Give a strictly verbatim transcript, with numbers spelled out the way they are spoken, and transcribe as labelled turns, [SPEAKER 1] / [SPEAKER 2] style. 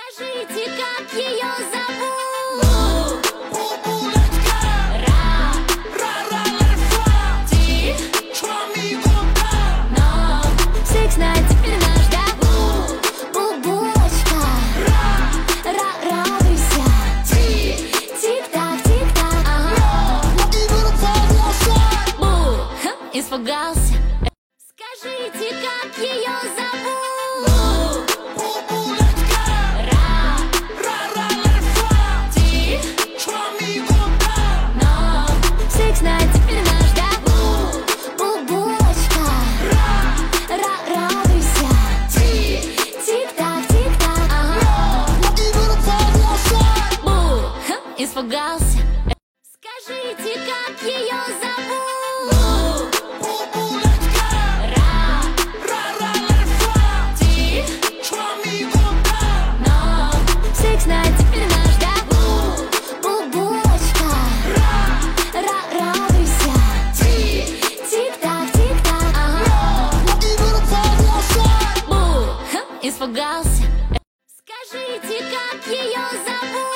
[SPEAKER 1] Скажите, как ее зовут? Ра, ти, но всех знает теперь наш, да? Булочка, радуйся. Тик-так, тик-так, ага. Бу, испугался. Скажите, как ее зовут? Ра, ти, но всех знает теперь наш, да? Булочка, радуйся. Тик-так, тик-так, ага. Бу, испугался. Скажите, как ее зовут? Ра, ти, но всех знает теперь наш, да? Булочка, радуйся. Тик-так, тик-так, ага. Бу, испугался. Скажите, как ее зовут?